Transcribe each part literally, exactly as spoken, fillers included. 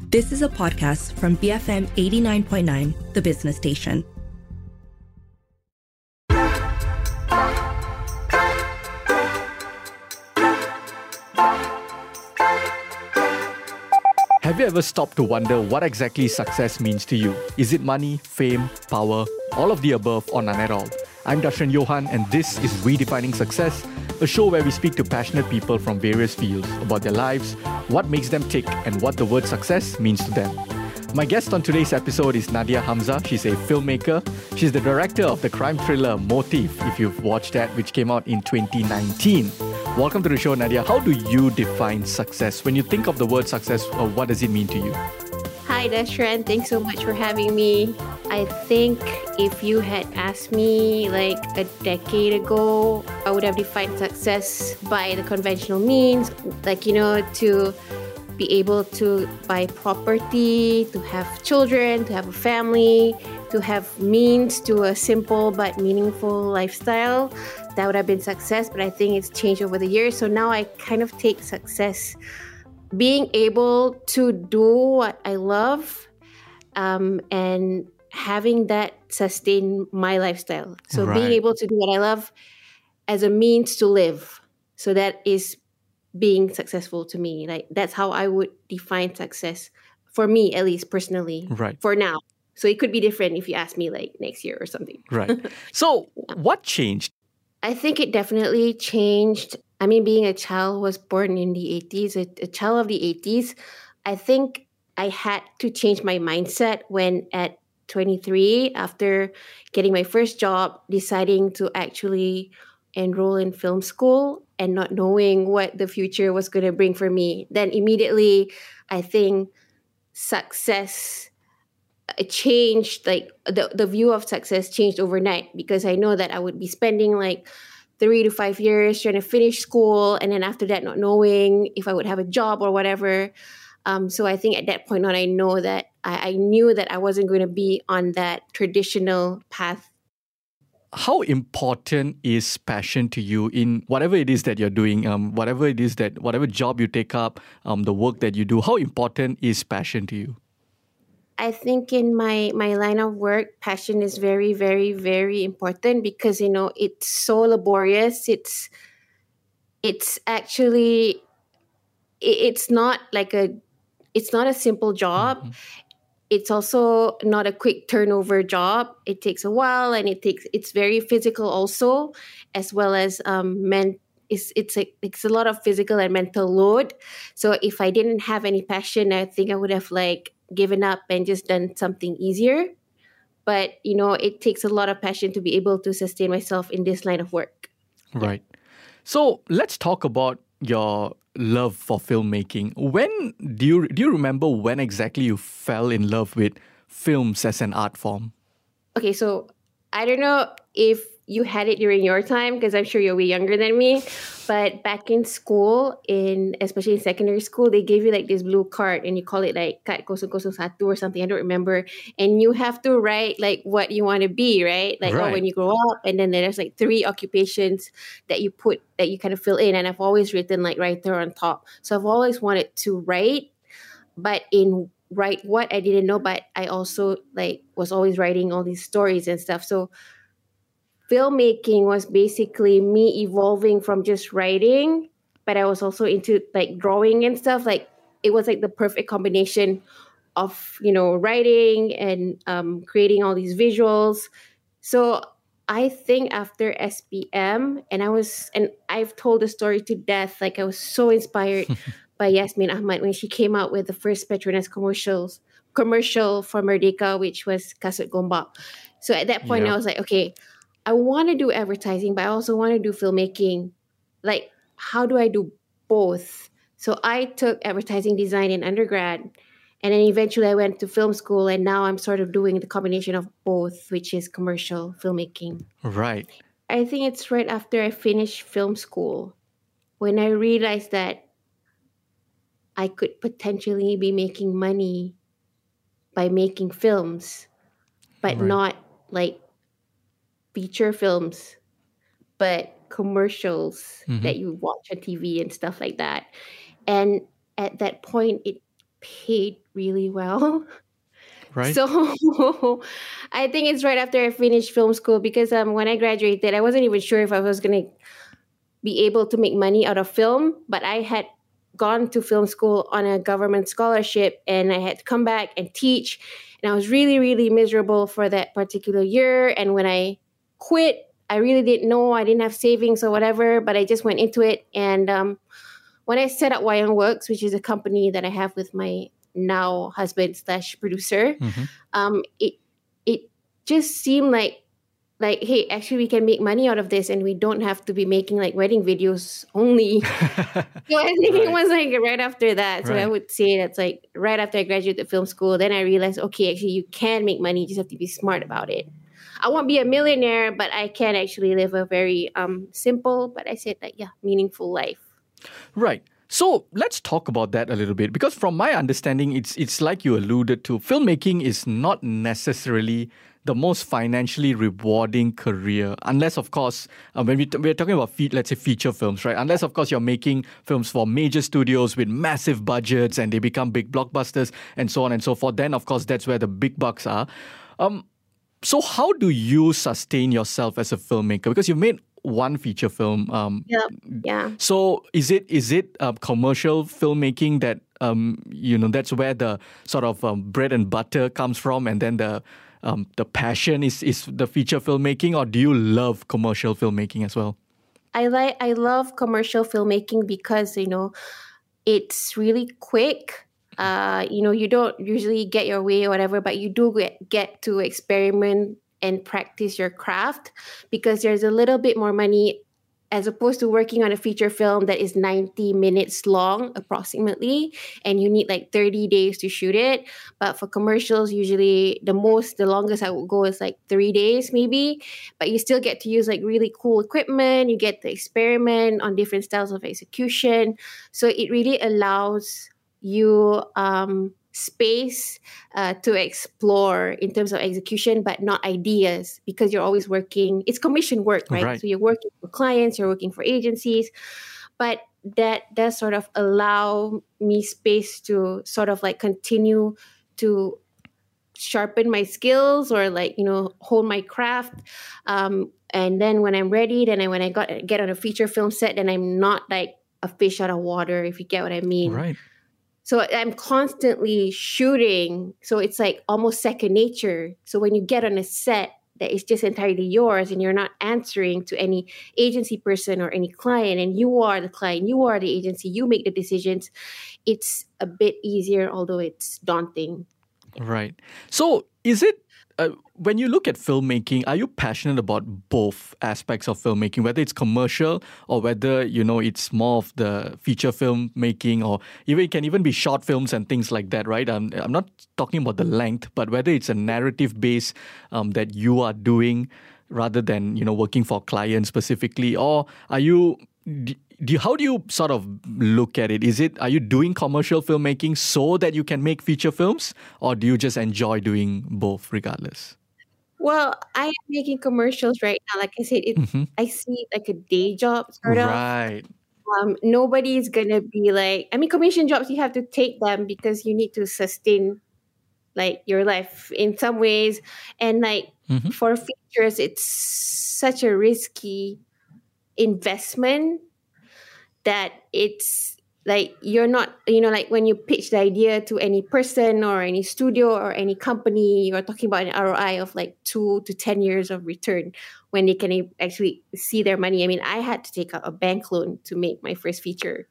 This is a podcast from B F M eighty-nine point nine, the business station. Have you ever stopped to wonder what exactly success means to you? Is it money, fame, power, all of the above, or none at all? I'm Darshan Johan, and this is Redefining Success, a show where we speak to passionate people from various fields about their lives, what makes them tick, and what the word success means to them. My guest on today's episode is Nadia Hamza. She's a filmmaker. She's the director of the crime thriller Motif, if you've watched that, which came out in twenty nineteen. Welcome to the show, Nadia. How do you define success? When you think of the word success, uh, what does it mean to you? Hi, Dashran. Thanks so much for having me. I think if you had asked me like a decade ago, I would have defined success by the conventional means, like, you know, to be able to buy property, to have children, to have a family, to have means to a simple but meaningful lifestyle. That would have been success, but I think it's changed over the years. So now I kind of take success being able to do what I love um, and having that sustain my lifestyle. So Right. being able to do what I love as a means to live. So that is being successful to me. Like that's how I would define success for me, at least personally, Right. for now. So it could be different if you ask me like next year or something. Right. So what changed? I think it definitely changed. I mean, being a child was born in the eighties, a, a child of the eighties. I think I had to change my mindset when at twenty-three, after getting my first job, deciding to actually enroll in film school and not knowing what the future was going to bring for me. Then immediately, I think success it changed, like the, the view of success changed overnight because I know that I would be spending like three to five years trying to finish school and then after that not knowing if I would have a job or whatever. Um, so I think at that point on, I know that I, I knew that I wasn't going to be on that traditional path. How important is passion to you in whatever it is that you're doing, um, whatever it is that, whatever job you take up, um, the work that you do, how important is passion to you? I think in my, my line of work, passion is very, very, very important because, you know, it's so laborious. It's, it's actually, it's not like a, it's not a simple job. Mm-hmm. It's also not a quick turnover job. It takes a while and it takes, it's very physical also, as well as um, men. It's, it's, a, it's a lot of physical and mental load. So if I didn't have any passion, I think I would have like given up and just done something easier. But, you know, it takes a lot of passion to be able to sustain myself in this line of work. Right. So let's talk about your love for filmmaking. When do you do you remember when exactly you fell in love with films as an art form? Okay, so I don't know if you had it during your time because I'm sure you're way younger than me. But back in school, in especially in secondary school, they gave you like this blue card and you call it like Kad kosong kosong satu or something. I don't remember. And you have to write like what you want to be, right? Like Right. oh, when you grow up. And then there's like three occupations that you put, that you kind of fill in. And I've always written like writer on top. So I've always wanted to write, but in write what I didn't know. But I also like was always writing all these stories and stuff. So filmmaking was basically me evolving from just writing, but I was also into like drawing and stuff. Like it was like the perfect combination of, you know, writing and um, creating all these visuals. So I think after S P M, and I was, and I've told the story to death. Like I was so inspired by Yasmin Ahmad when she came out with the first Petronas commercials, commercial for Merdeka, which was Kasut Gombak. So at that point, Yep. I was like, okay, I want to do advertising, but I also want to do filmmaking. Like, how do I do both? So I took advertising design in undergrad, and then eventually I went to film school, and now I'm sort of doing the combination of both, which is commercial filmmaking. Right. I think it's right after I finished film school when I realized that I could potentially be making money by making films, but Right. not like feature films, but commercials Mhm. that you watch on T V and stuff like that. And at that point, it paid really well. Right. So I think it's right after I finished film school because um, when I graduated, I wasn't even sure if I was going to be able to make money out of film, but I had gone to film school on a government scholarship and I had to come back and teach. And I was really, really miserable for that particular year. And when I quit, I really didn't know. I didn't have savings or whatever, but I just went into it. And um, when I set up Wayang Works, which is a company that I have with my now husband slash producer, Mm-hmm. um, it it just seemed like like hey, actually we can make money out of this, and we don't have to be making like wedding videos only. So I think it Right. was like right after that. So I Right. would say that's like right after I graduated film school. Then I realized, okay, actually you can make money. You just have to be smart about it. I won't be a millionaire, but I can actually live a very um simple, but I said like yeah, meaningful life. Right. So let's talk about that a little bit because from my understanding, it's it's like you alluded to, filmmaking is not necessarily the most financially rewarding career, unless of course, uh, when we t- we're talking about, fe- let's say feature films, right? Unless of course you're making films for major studios with massive budgets and they become big blockbusters and so on and so forth. Then of course that's where the big bucks are. Um, so how do you sustain yourself as a filmmaker? Because you've made one feature film. Um, Yeah, yeah. so is it is it uh, commercial filmmaking that um, you know that's where the sort of um, bread and butter comes from, and then the um, the passion is is the feature filmmaking, or do you love commercial filmmaking as well? I like I love commercial filmmaking because you know it's really quick. Uh, you know, you don't usually get your way or whatever, but you do get, get to experiment and practice your craft because there's a little bit more money as opposed to working on a feature film that is ninety minutes long approximately, and you need like thirty days to shoot it. But for commercials, usually the most, the longest I would go is like three days maybe, but you still get to use like really cool equipment. You get to experiment on different styles of execution. So it really allows you um, space uh, to explore in terms of execution, but not ideas because you're always working. It's commission work, right? Right. So you're working for clients, you're working for agencies, but that does sort of allow me space to sort of like continue to sharpen my skills or like, you know, hone my craft. Um, and then when I'm ready, then I, when I got get on a feature film set, then I'm not like a fish out of water, if you get what I mean. Right. So I'm constantly shooting. So it's like almost second nature. So when you get on a set that is just entirely yours and you're not answering to any agency person or any client, and you are the client, you are the agency, you make the decisions, it's a bit easier, although it's daunting. Right. So is it, uh, when you look at filmmaking, are you passionate about both aspects of filmmaking, whether it's commercial or whether, you know, it's more of the feature film making, or even it can even be short films and things like that, right? I'm, I'm not talking about the length, but whether it's a narrative base um, that you are doing rather than, you know, working for clients specifically, or are you... Do you, how do you sort of look at it? Is it, are you doing commercial filmmaking so that you can make feature films, or do you just enjoy doing both regardless? Well, I am making commercials right now. Like I said, it, Mm-hmm. I see it like a day job sort of. Right. Um, nobody's gonna be like, I mean, commission jobs, you have to take them because you need to sustain like your life in some ways. And like Mm-hmm. for features, it's such a risky investment that it's like you're not, you know, like when you pitch the idea to any person or any studio or any company, you're talking about an R O I of like two to ten years of return when they can actually see their money. I mean, I had to take out a bank loan to make my first feature.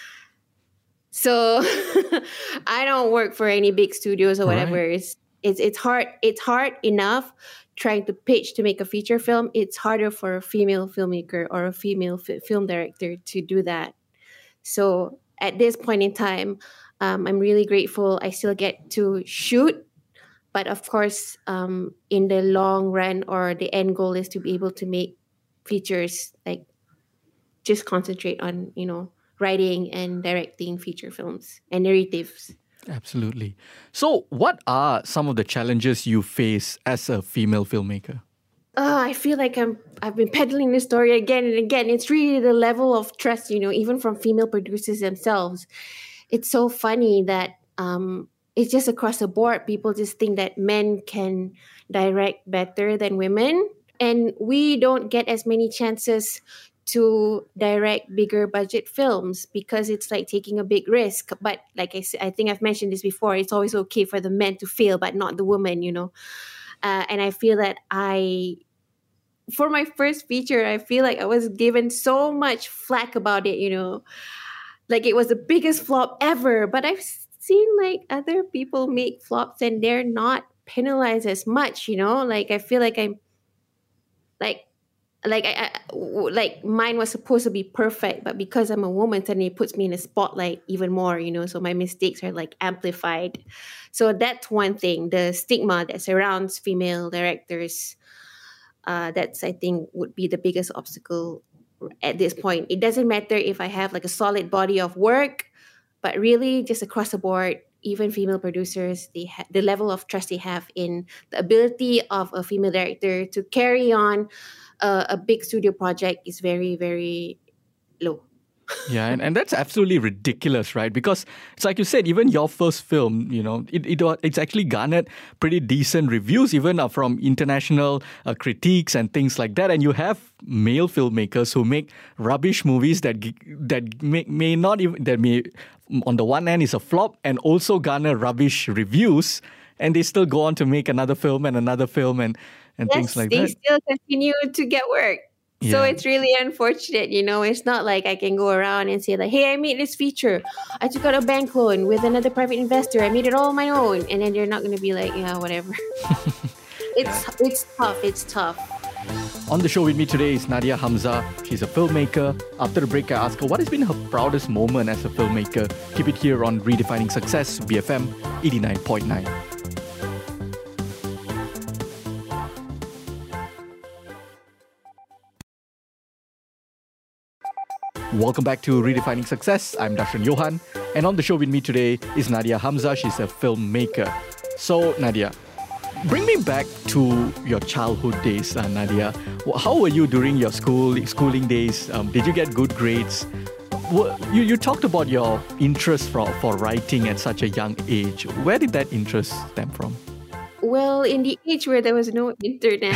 So I don't work for any big studios or whatever. Right. It's, it's it's hard. It's hard enough trying to pitch to make a feature film. It's harder for a female filmmaker or a female fi- film director to do that. So at this point in time, um, I'm really grateful. I still get to shoot, but of course, um, in the long run, or the end goal is to be able to make features. Like just concentrate on, you know, writing and directing feature films and narratives. Absolutely. So what are some of the challenges you face as a female filmmaker? Oh, I feel like I'm I've been peddling this story again and again. It's really the level of trust, you know, even from female producers themselves. It's so funny that um, it's just across the board. People just think that men can direct better than women. And we don't get as many chances to direct bigger budget films because it's like taking a big risk. But like I said, I think I've mentioned this before, it's always okay for the men to fail, but not the woman, you know. Uh, and I feel that I, for my first feature, I feel like I was given so much flack about it, you know. Like it was the biggest flop ever. But I've seen like other people make flops and they're not penalized as much, you know. Like I feel like I'm like like I, I w- like mine was supposed to be perfect, but because I'm a woman, suddenly it puts me in a spotlight even more, you know. So my mistakes are like amplified. So that's one thing, the stigma that surrounds female directors. Uh, that's I think would be the biggest obstacle at this point. It doesn't matter if I have like a solid body of work, but really just across the board, even female producers, they ha- the level of trust they have in the ability of a female director to carry on uh, a big studio project is very, very low. Yeah, and, and that's absolutely ridiculous, right? Because it's like you said, even your first film, you know, it, it wa- it's actually garnered pretty decent reviews, even uh, from international uh, critiques and things like that. And you have male filmmakers who make rubbish movies that g- that may, may not even that may on the one hand is a flop and also garner rubbish reviews, and they still go on to make another film and another film and and Yes, things like they that. still continue to get work. So Yeah. it's really unfortunate, you know. It's not like I can go around and say like, "Hey, I made this feature. I took out a bank loan with another private investor. I made it all on my own." And then they're not going to be like, "Yeah, whatever." it's it's tough. It's tough. On the show with me today is Nadia Hamza. She's a filmmaker. After the break, I ask her what has been her proudest moment as a filmmaker. Keep it here on Redefining Success, B F M eighty-nine point nine. Welcome back to Redefining Success. I'm Darshan Johan. And on the show with me today is Nadia Hamza. She's a filmmaker. So, Nadia, bring me back to your childhood days, uh, Nadia. Wh- How were you during your school schooling days? Um, did you get good grades? Wha- You, you talked about your interest for, for writing at such a young age. Where did that interest stem from? Well, in the age where there was no internet,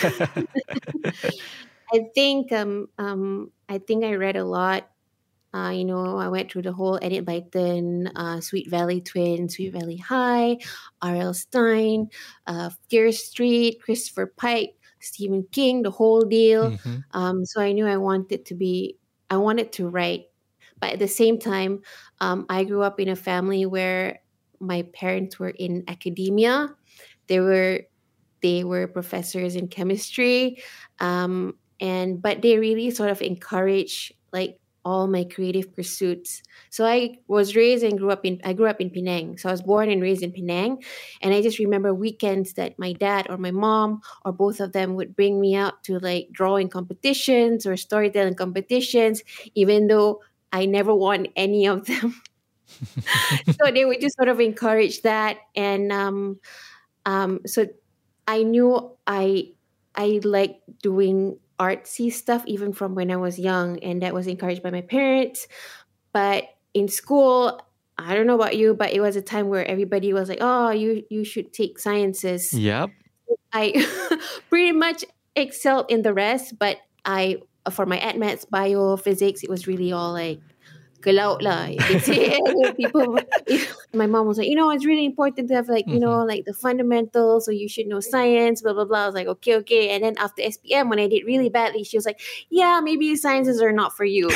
I think um um I think I read a lot. Uh, you know, I went through the whole Enid Blyton, uh, Sweet Valley Twin, Sweet Valley High, R L. Stein, uh, Fear Street, Christopher Pike, Stephen King, the whole deal. Mhm. Um, so I knew I wanted to be, I wanted to write. But at the same time, um, I grew up in a family where my parents were in academia. They were they were professors in chemistry, um, and but they really sort of encourage like all my creative pursuits. So I was raised and grew up in I grew up in Penang. So I was born and raised in Penang, and I just remember weekends that my dad or my mom or both of them would bring me out to like drawing competitions or storytelling competitions, even though I never won any of them. So they would just sort of encourage that, and um, um, so I knew I I like doing artsy stuff even from when I was young, and that was encouraged by my parents. But in school, I don't know about you, but it was a time where everybody was like, "Oh, you you should take sciences." Yep. I pretty much excelled in the rest, but I for my ad maths, bio, physics, it was really all like ke laut lah. They say people. My mom was like, you know, it's really important to have like you know Mhm. like the fundamentals, so you should know science. Blah blah blah. I was like, okay, okay. And then after S P M, when I did really badly, she was like, yeah, maybe sciences are not for you.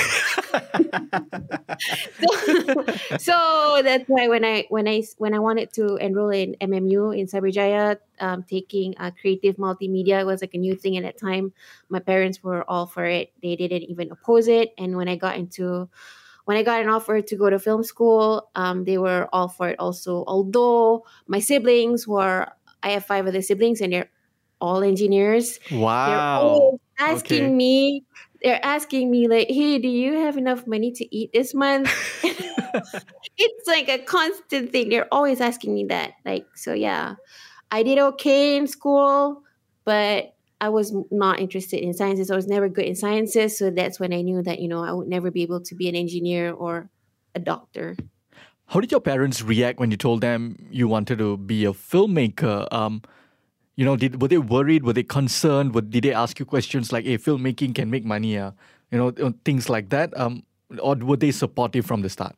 so, so that's why when I when I when I wanted to enroll in M M U in Cyberjaya, um, taking uh, creative multimedia was like a new thing at that time. My parents were all for it. They didn't even oppose it. And when I got into when I got an offer to go to film school, um, they were all for it also. Although my siblings were, I have five other siblings and they're all engineers. They're Wow. always asking Okay. me, they're asking me like, hey, do you have enough money to eat this month? It's like a constant thing. They're always asking me that. Like, so yeah, I did okay in school, but I was not interested in sciences. I was never good in sciences. So that's when I knew that, you know, I would never be able to be an engineer or a doctor. How did your parents react when you told them you wanted to be a filmmaker? Um, you know, did were they worried? Were they concerned? Were, did they ask you questions like, "Hey, filmmaking can make money," uh, you know, uh, things like that? Um, or were they supportive from the start?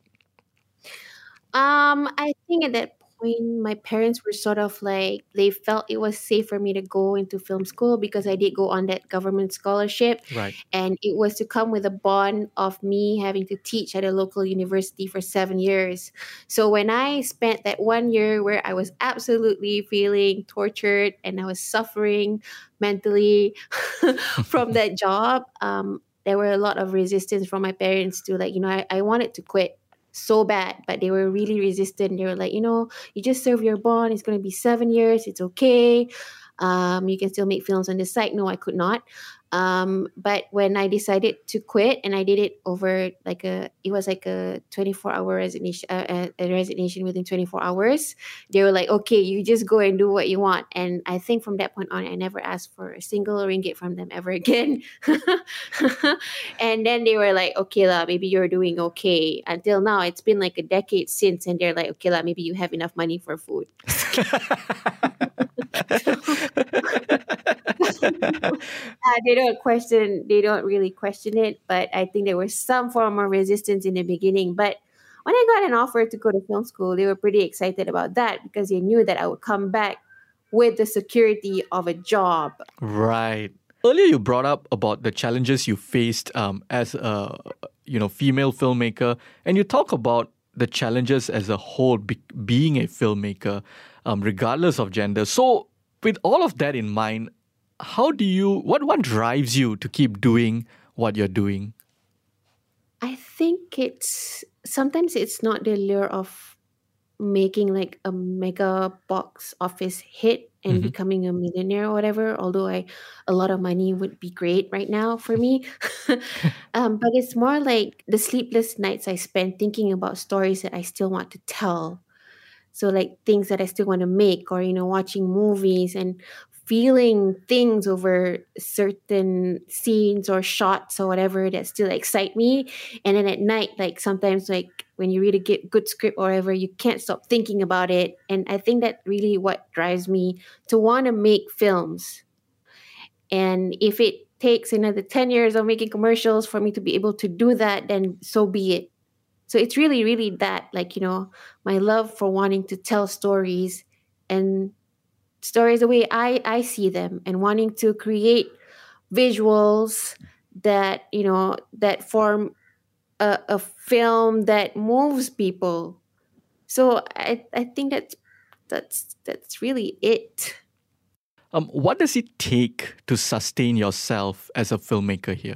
Um, I think at that point, my parents were sort of like they felt it was safe for me to go into film school because I did go on that government scholarship, Right. and it was to come with a bond of me having to teach at a local university for seven years. So when I spent that one year where I was absolutely feeling tortured and I was suffering mentally from that job, um, there were a lot of resistance from my parents to like, you know, I, I wanted to quit so bad, but they were really resistant. They were like, you know, you just serve your bond. It's going to be seven years. It's okay. Um, you can still make films on the side. No, I could not. Um, but when I decided to quit, and I did it over like a, it was like a twenty-four hour resignation, uh, a resignation within twenty-four hours. They were like, okay, you just go and do what you want. And I think from that point on, I never asked for a single ringgit from them ever again. And then they were like, okay, lah, maybe you're doing okay. Until now, it's been like a decade since, and they're like, okay, lah, maybe you have enough money for food. Uh, they don't question, they don't really question it, but I think there was some form of resistance in the beginning. But when I got an offer to go to film school, they were pretty excited about that because they knew that I would come back with the security of a job. Right. Earlier, you brought up about the challenges you faced um, as a you know female filmmaker, and you talk about the challenges as a whole be- being a filmmaker, um, regardless of gender. So, with all of that in mind, how do you what what drives you to keep doing what you're doing? I think it's sometimes it's not the lure of making like a mega box office hit and Mm-hmm. becoming a millionaire or whatever, although I a lot of money would be great right now for me. Um, but it's more like the sleepless nights I spend thinking about stories that I still want to tell. So like things that I still want to make, or you know, watching movies and feeling things over certain scenes or shots or whatever that still excite me. And then at night, like sometimes like when you read a good good script or whatever, you can't stop thinking about it. And I think that really what drives me to want to make films. And if it takes another ten years of making commercials for me to be able to do that, then so be it. So it's really, really that, like, you know, my love for wanting to tell stories and stories the way I, I see them, and wanting to create visuals that, you know, that form a, a film that moves people. So I, I think that's that's that's really it. Um, what does it take to sustain yourself as a filmmaker here?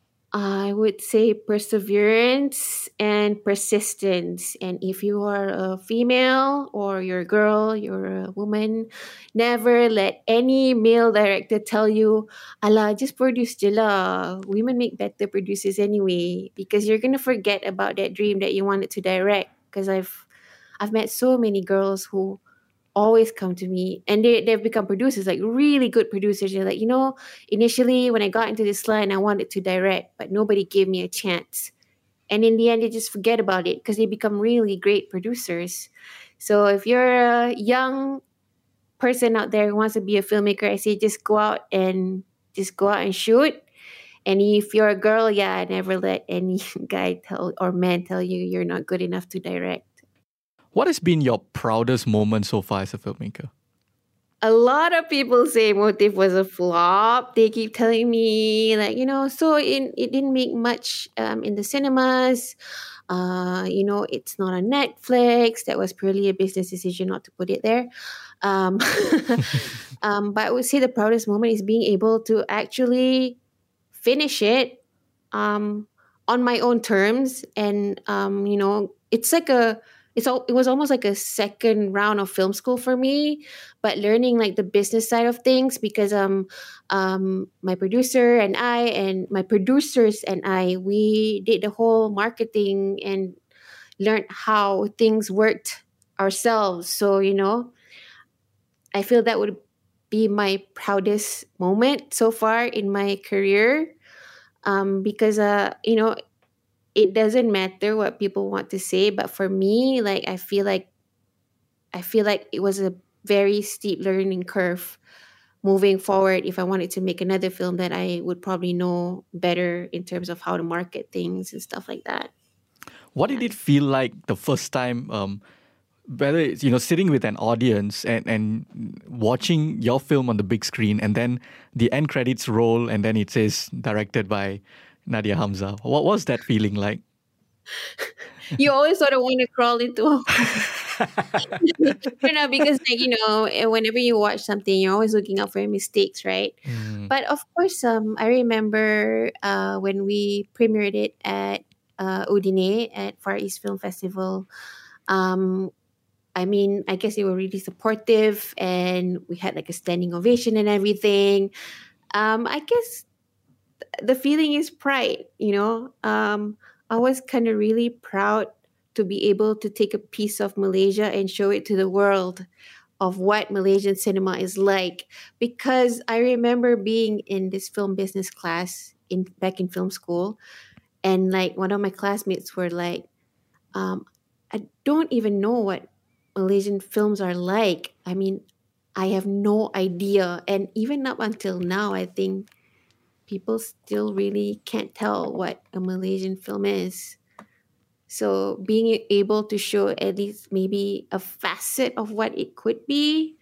I would say perseverance and persistence. And if you are a female or you're a girl, you're a woman, never let any male director tell you, ala, just produce je lah. Women make better producers anyway. Because you're going to forget about that dream that you wanted to direct. Because I've, I've met so many girls who always come to me, and they, they've become producers, like really good producers. They're like, you know, initially when I got into this line, I wanted to direct, but nobody gave me a chance. And in the end, they just forget about it because they become really great producers. So if you're a young person out there who wants to be a filmmaker, I say just go out and just go out and shoot. And if you're a girl, yeah, never let any guy tell or man tell you you're not good enough to direct. What has been your proudest moment so far as a filmmaker? A lot of people say Motif was a flop. They keep telling me, like, you know, so it, it didn't make much um, in the cinemas. Uh, you know, it's not on Netflix. That was purely a business decision not to put it there. Um, um, but I would say the proudest moment is being able to actually finish it um, on my own terms. And, um, you know, it's like a, it's all, it was almost like a second round of film school for me, but learning like the business side of things, because um um my producer and I and my producers and I, we did the whole marketing and learned how things worked ourselves. So, you know, I feel that would be my proudest moment so far in my career, um because uh you know, it doesn't matter what people want to say, but for me, like I feel like I feel like it was a very steep learning curve moving forward. If I wanted to make another film, that I would probably know better in terms of how to market things and stuff like that. What Yeah. did it feel like the first time, um, whether it's, you know, sitting with an audience and, and watching your film on the big screen, and then the end credits roll and then it says directed by Nadia Hamza? What was that feeling like? You always sort of want to crawl into a you know, because like, you know, eh, whenever you watch something, you're always looking out for mistakes, right? Mm. But of course, um, I remember uh, when we premiered it at uh, Udine at Far East Film Festival. Um, I mean, I guess they were really supportive, and we had like a standing ovation and everything. Um, I guess the feeling is pride, you know. Um, I was kind of really proud to be able to take a piece of Malaysia and show it to the world of what Malaysian cinema is like. Because I remember being in this film business class in back in film school, and like one of my classmates were like, um, I don't even know what Malaysian films are like. I mean, I have no idea. And even up until now, I think people still really can't tell what a Malaysian film is. So being able to show at least maybe a facet of what it could be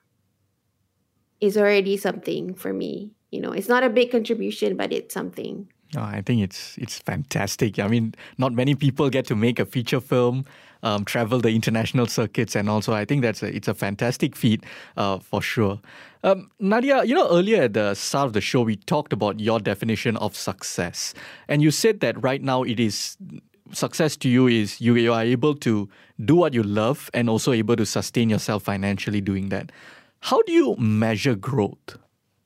is already something for me. You know, it's not a big contribution, but it's something. Oh, I think it's it's fantastic. I mean, not many people get to make a feature film, um, travel the international circuits, and also I think that's a, it's a fantastic feat uh, for sure. Um, Nadia, you know, earlier at the start of the show, we talked about your definition of success, and you said that right now it is success to you is you, you are able to do what you love and also able to sustain yourself financially doing that. How do you measure growth?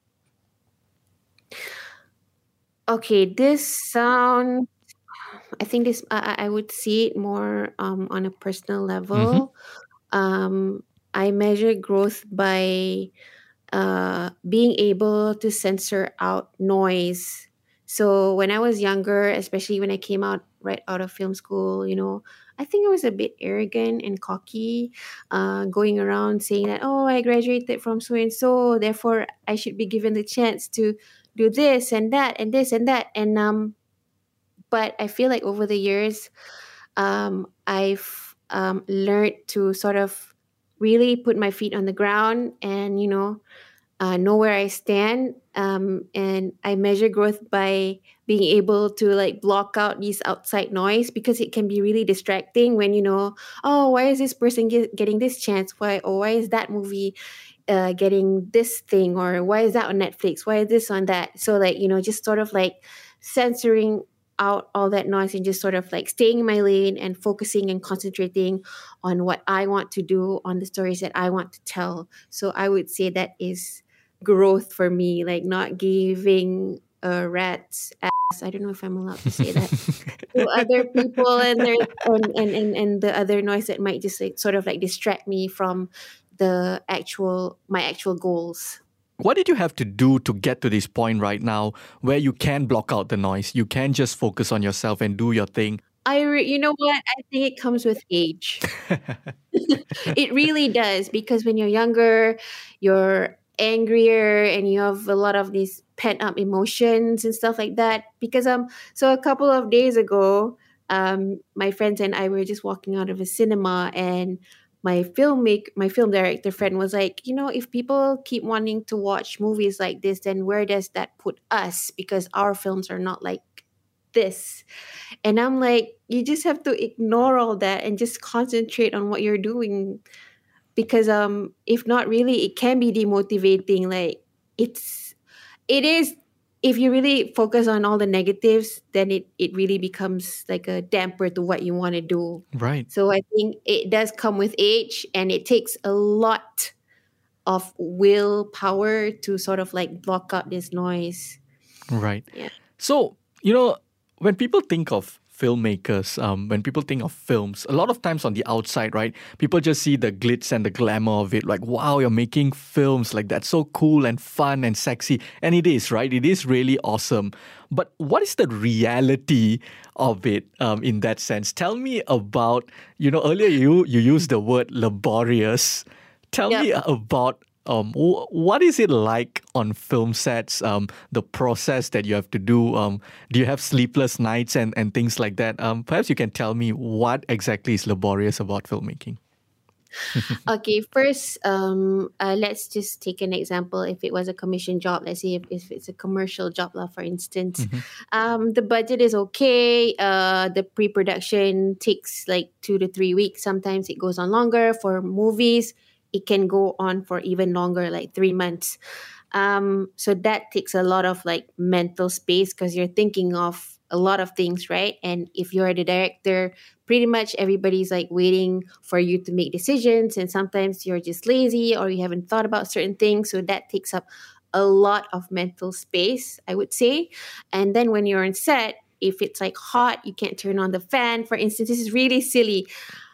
Okay, this sound. I think this. I, I I would see it more um, on a personal Mm-hmm. level. Um, I measure growth by uh, being able to censor out noise. So when I was younger, especially when I came out right out of film school, you know, I think I was a bit arrogant and cocky, uh, going around saying that, oh, I graduated from so and so, therefore I should be given the chance to do this and that and this and that. And um, but I feel like over the years, um, I've um, learned to sort of really put my feet on the ground and, you know, uh, know where I stand. Um, and I measure growth by being able to like block out these outside noise, because it can be really distracting when, you know, oh, why is this person get, getting this chance? Why, or why is that movie uh, getting this thing? Or why is that on Netflix? Why is this on that? So like, you know, just sort of like censoring out all that noise and just sort of like staying in my lane and focusing and concentrating on what I want to do, on the stories that I want to tell. So I would say that is growth for me, like not giving a rat's ass. I don't know if I'm allowed to say that to other people, and there's and, and, and, and the other noise that might just like sort of like distract me from the actual my actual goals. What did you have to do to get to this point right now where you can block out the noise? You can just focus on yourself and do your thing. I, re- you know what? I think it comes with age. It really does, because when you're younger, you're angrier and you have a lot of these pent up emotions and stuff like that. Because um, so a couple of days ago, um, my friends and I were just walking out of a cinema, and my filmmaker, my film director friend was like, you know, if people keep wanting to watch movies like this, then where does that put us? Because our films are not like this. And I'm like, you just have to ignore all that and just concentrate on what you're doing. Because um, if not, really, it can be demotivating. Like it's, it is. If you really focus on all the negatives, then it it really becomes like a damper to what you want to do. Right. So I think it does come with age, and it takes a lot of willpower to sort of like block out this noise. Right. Yeah. So, you know, when people think of filmmakers, um, when people think of films, a lot of times on the outside, right, people just see the glitz and the glamour of it. Like, wow, you're making films. Like, that's so cool and fun and sexy. And it is, right? It is really awesome. But what is the reality of it um, in that sense? Tell me about, you know, earlier you, you used the word laborious. Tell Yep. me about Um, wh- what is it like on film sets? Um, the process that you have to do. Um, do you have sleepless nights and, and things like that? Um, perhaps you can tell me what exactly is laborious about filmmaking. Okay, first, um, uh, let's just take an example. If it was a commission job, let's say if, if it's a commercial job, lah, for instance, Mm-hmm. um, the budget is okay. Uh, the pre-production takes like two to three weeks. Sometimes it goes on longer. For movies, it can go on for even longer, like three months. Um, so that takes a lot of like mental space because you're thinking of a lot of things, right? And if you're the director, pretty much everybody's like waiting for you to make decisions. And sometimes you're just lazy or you haven't thought about certain things. So that takes up a lot of mental space, I would say. And then when you're on set, if it's like hot, you can't turn on the fan. For instance, this is really silly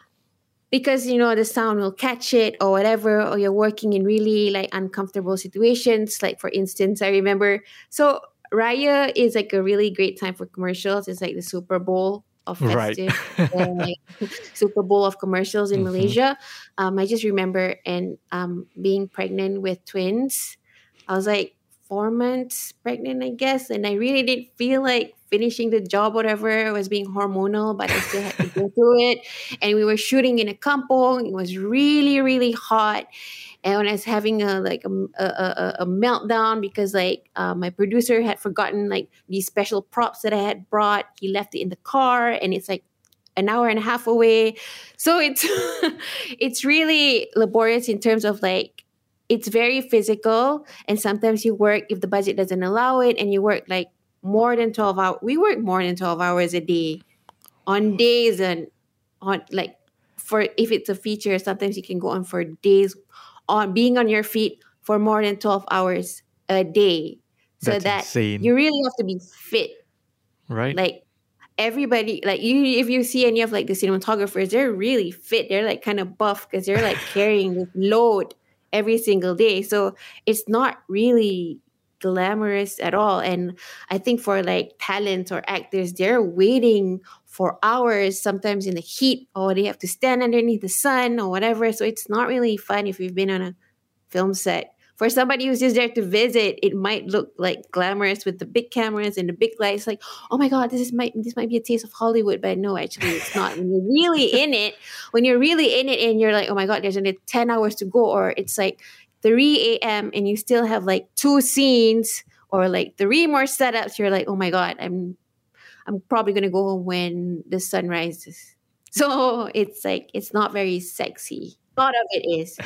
because you know the sound will catch it or whatever, or you're working in really like uncomfortable situations. Like for instance, I remember, so Raya is like a really great time for commercials. It's like the Super Bowl of Right. festive, uh, like Super Bowl of commercials in Mm-hmm. Malaysia. Um, I just remember and um, being pregnant with twins. I was like four months pregnant, I guess, and I really didn't feel like finishing the job, whatever. I was being hormonal, but I still had to go through it. And we were shooting in a kampong. It was really, really hot. And when I was having a like a, a, a, a meltdown because like uh, my producer had forgotten like these special props that I had brought. He left it in the car, and it's like an hour and a half away. So it's it's really laborious in terms of like it's very physical, and sometimes you work if the budget doesn't allow it, and you work like more than twelve hours. We work more than twelve hours a day on days and on like for if it's a feature, sometimes you can go on for days on being on your feet for more than twelve hours a day. So That's that insane. you really have to be fit. Right? Like everybody, like you, if you see any of like the cinematographers, they're really fit. They're like kind of buff because they're like carrying this load every single day. So it's not really glamorous at all. And I think for like talents or actors, they're waiting for hours, sometimes in the heat, or they have to stand underneath the sun or whatever. So it's not really fun if you've been on a film set. For somebody who's just there to visit, it might look like glamorous with the big cameras and the big lights. Like, oh my God, this is might this might be a taste of Hollywood, but no, actually, it's not. When you're really in it, when you're really in it, and you're like, oh my God, there's only ten hours to go, or it's like three a.m. and you still have like two scenes or like three more setups. You're like, oh my God, I'm I'm probably gonna go home when the sun rises. So it's like it's not very sexy. A lot of it is.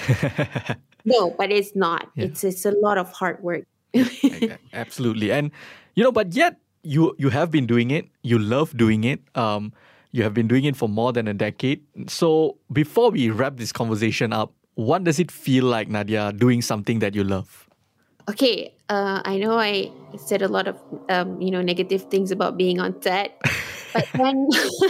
No, but it's not. Yeah. It's it's a lot of hard work. Absolutely. And, you know, but yet you you have been doing it. You love doing it. Um, you have been doing it for more than a decade. So before we wrap this conversation up, what does it feel like, Nadia, doing something that you love? Okay, uh, I know I said a lot of um, you know negative things about being on set, but when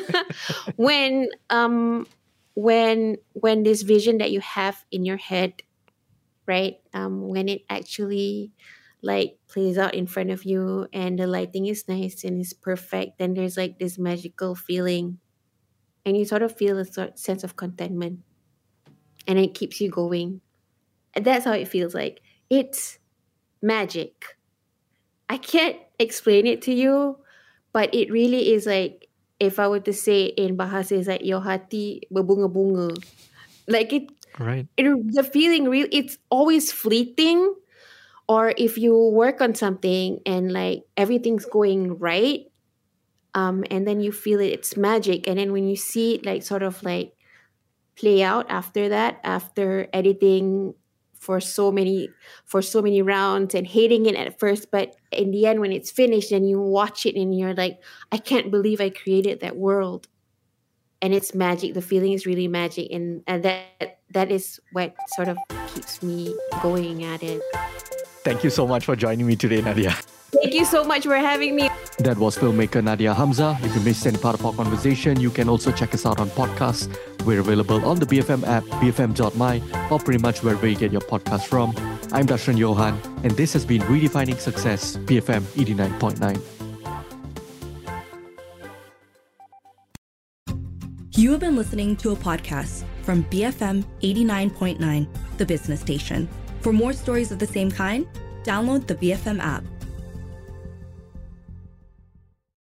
when um when when this vision that you have in your head, right? Um, when it actually like plays out in front of you and the lighting is nice and is perfect, then there's like this magical feeling, and you sort of feel a sort sense of contentment, and it keeps you going. And that's how it feels like. It's magic. I can't explain it to you, but it really is like, if I were to say in Bahasa, it's like your hati berbunga-bunga. Like it, Right. it the feeling real. It's always fleeting. Or if you work on something and like everything's going right, um, and then you feel it, it's magic. And then when you see it like sort of like play out after that, after editing for so many for so many rounds and hating it at first, but in the end when it's finished and you watch it and you're like, I can't believe I created that world. And it's magic. The feeling is really magic, and, and that that is what sort of keeps me going at it. Thank you so much for joining me today, Nadia. Thank you so much for having me. That was filmmaker Nadia Hamza. If you missed any part of our conversation, you can also check us out on podcasts. We're available on the B F M app, b f m dot m y, or pretty much wherever you get your podcast from. I'm Darshan Johan, and this has been Redefining Success, B F M eighty-nine point nine. You have been listening to a podcast from B F M eighty-nine point nine, the business station. For more stories of the same kind, download the B F M app.